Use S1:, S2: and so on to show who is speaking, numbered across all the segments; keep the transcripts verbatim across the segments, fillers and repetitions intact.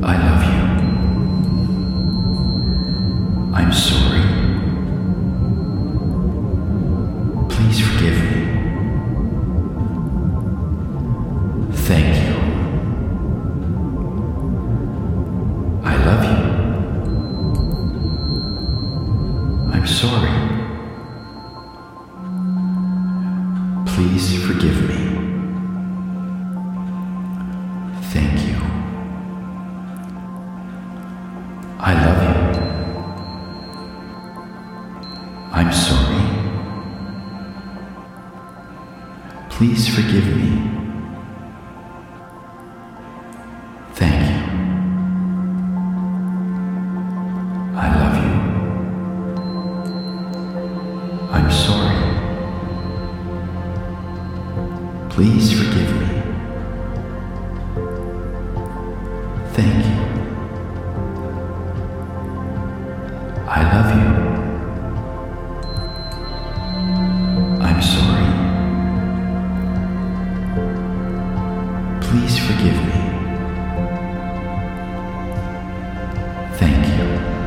S1: I love you. I'm sorry. Please forgive me. Thank you. I love you. I'm sorry. Please forgive me. Thank you. I love you. I'm sorry. Please forgive me. Thank you. I love you. I'm sorry. Please forgive me. Thank you. I love you. I'm sorry. Please forgive me. Thank you.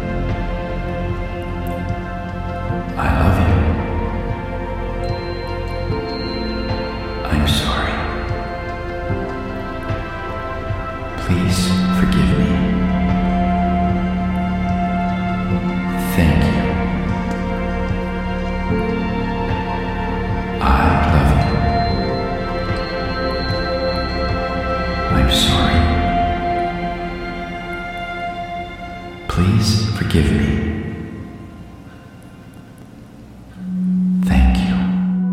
S1: I love you. I'm sorry. Please forgive me. Thank you. I love you. I'm sorry. Please forgive me. Thank you.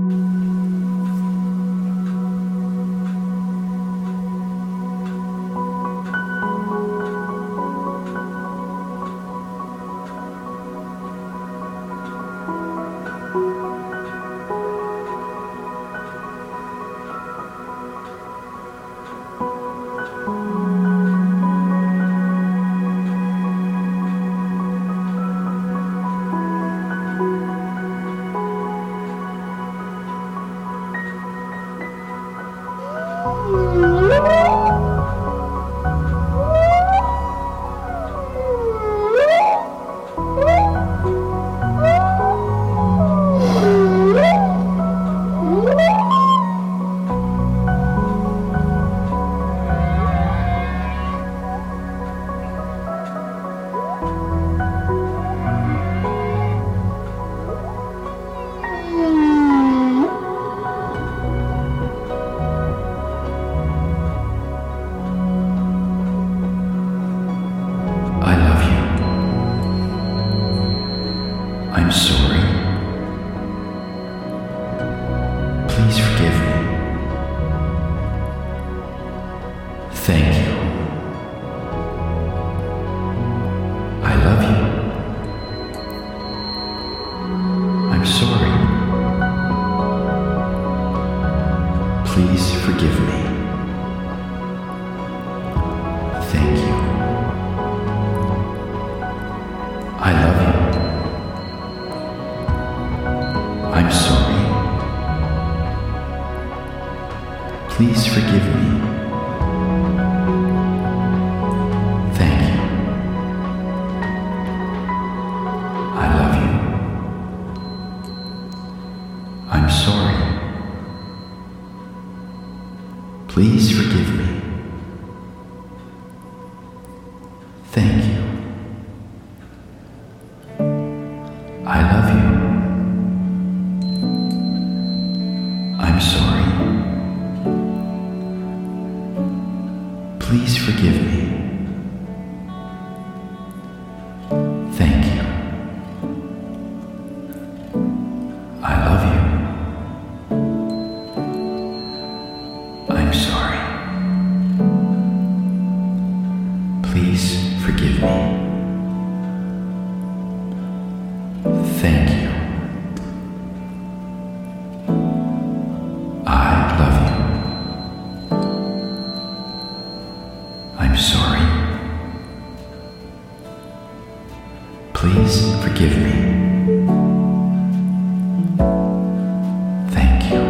S1: I'm sorry. Please forgive me. Thank you. I love you. I'm sorry. Please forgive me. Thank you. I love you. I'm sorry. Please forgive me. Thank you. I love you. I'm sorry. Please forgive me. Thank you. I love you. I'm sorry. Please forgive me. Thank you. I love you. I'm sorry. Please forgive me. Thank you. I love you. I'm sorry. Please forgive me. Thank you.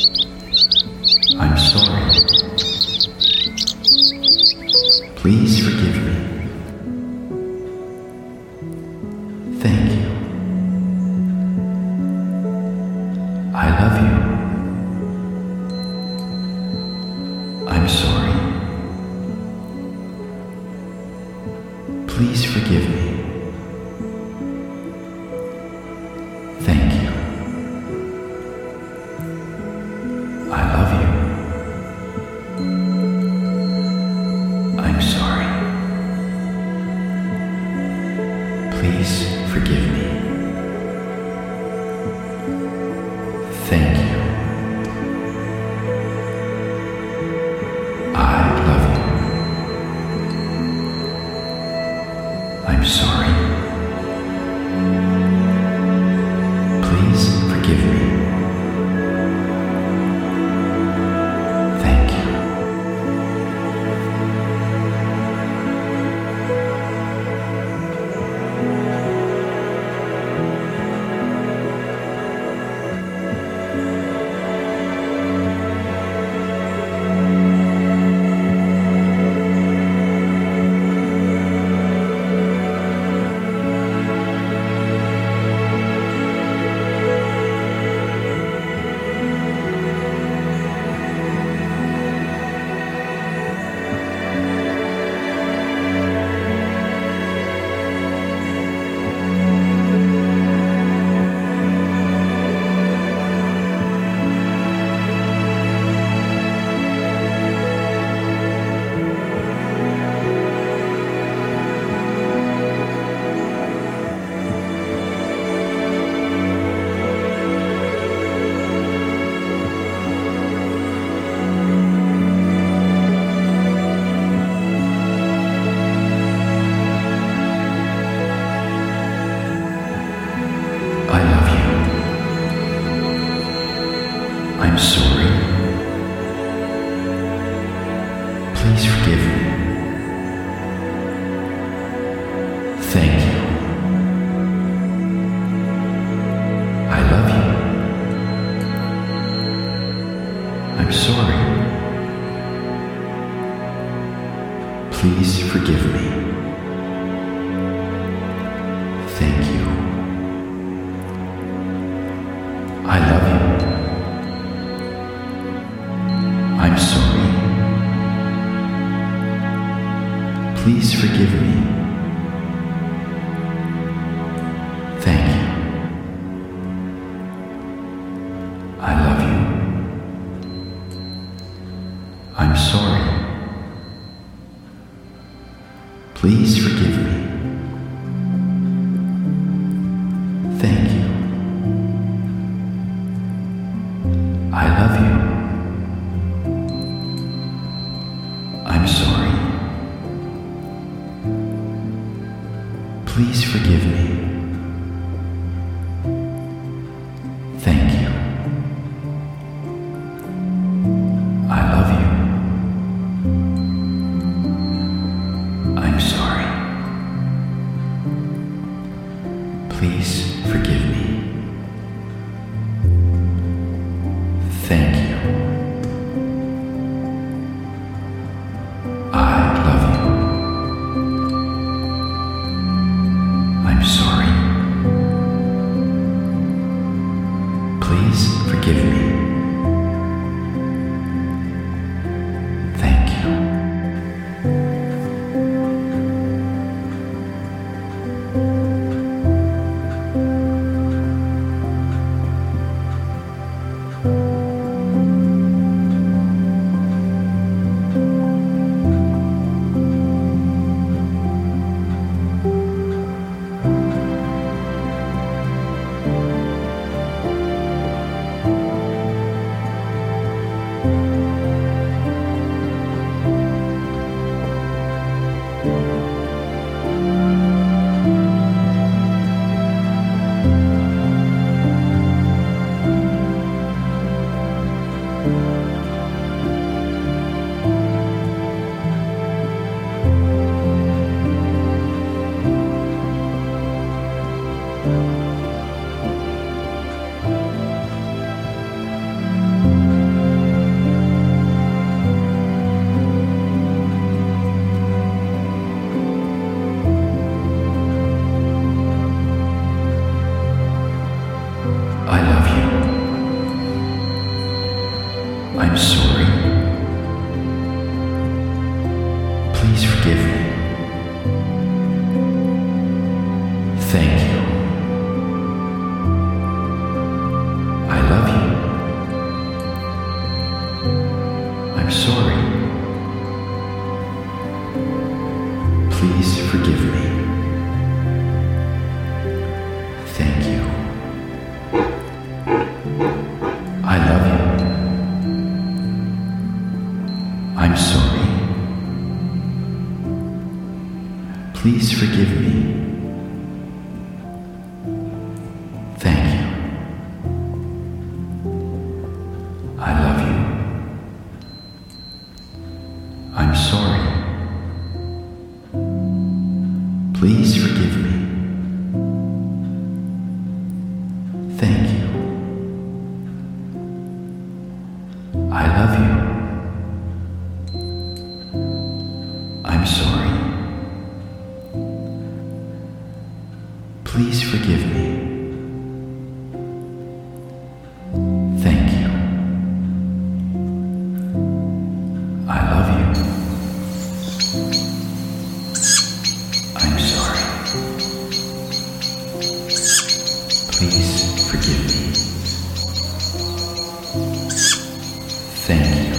S1: I'm sorry. Please forgive me. Thank you. I love you. I'm sorry. Please forgive me. Thank you. I love you. I'm sorry. Please forgive me. Thank you. I love you. I'm sorry. Please forgive me. Thank you. I love you. I'm sorry. Please forgive me. Thank you. I love you. I'm sorry. Please forgive me. Thank you. I love you. I'm sorry. Please forgive me. Thank you. I love you. I'm sorry. Please forgive me. Thank you. I love you. I'm sorry. Please forgive me. Thank you. I love you. I'm sorry. Please forgive me. Thank you. I love you. I'm sorry. Please forgive me. Thank you. I'm sorry. Please forgive me. Thank you. I love you. I'm sorry. Please forgive me. Thank you. I love you. I'm sorry. Please forgive me. Thank you. I love you. I'm sorry. Please forgive me. Thank you. I love you. I'm sorry. Please forgive me. Thank you. I love you. I'm sorry. Please forgive me. Thank you.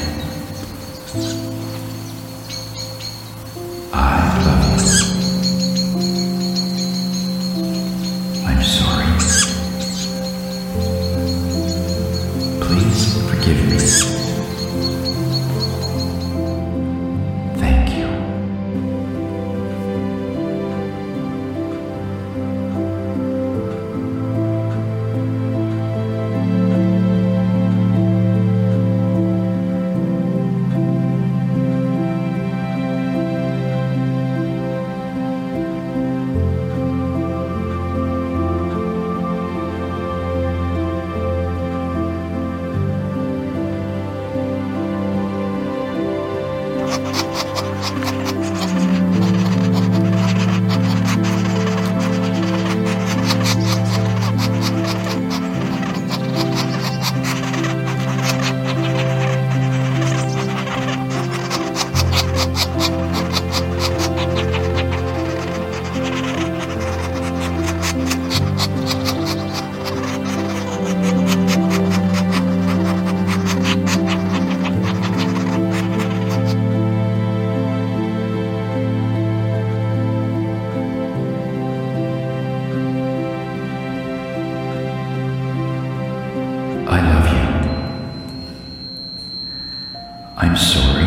S1: I love you. I'm sorry. Please forgive me. Thank you. I love you. I'm sorry.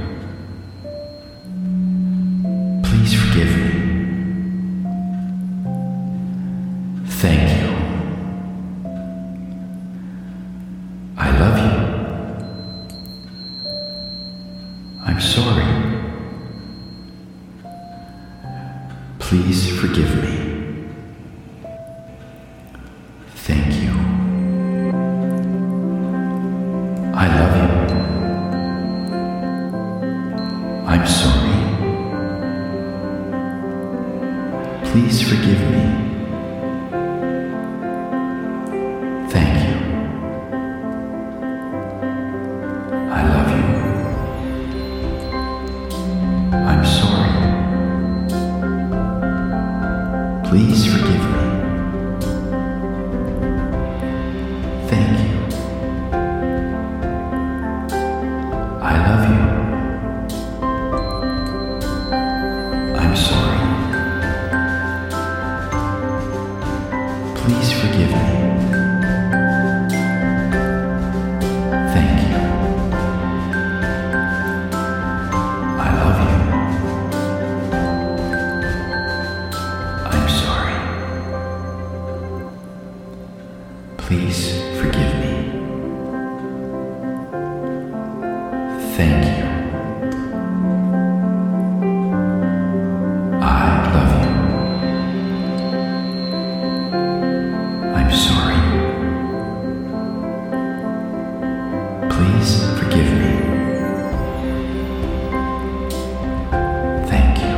S1: Please forgive me. Thank you. I love you. I'm sorry. Please forgive me. Thank you. I love you. I'm sorry. Please forgive me. Thank you. I love you. I'm sorry. Please forgive me. Thank you. I love you. I'm sorry. Please forgive me. Thank you. I love you. I'm sorry. Please forgive me. Thank you. I love you. I'm sorry. Please forgive me. Thank you.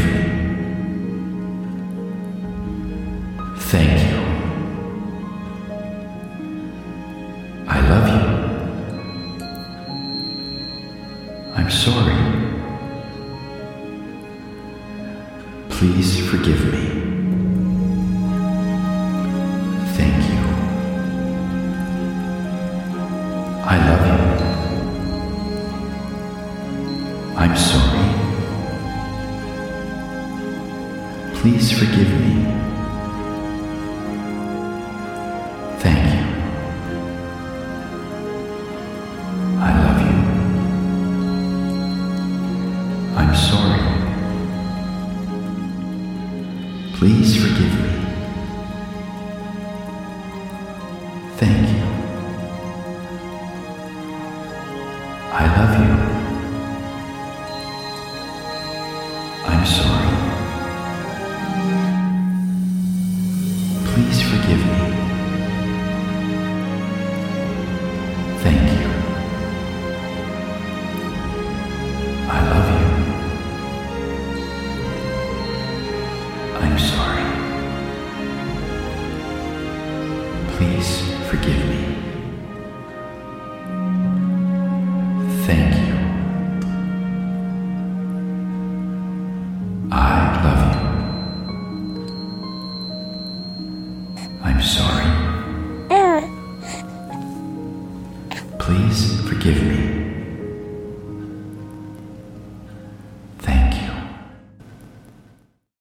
S1: me. Thank you. I love you. I'm sorry. Please forgive me. Thank you. I love you. I'm sorry. Please forgive me. Thank you. I love you. I'm sorry. Please forgive me. Thank you. I love you. I'm sorry. Please forgive me. Thank you. I love you. I'm sorry. Please forgive me. Thank you.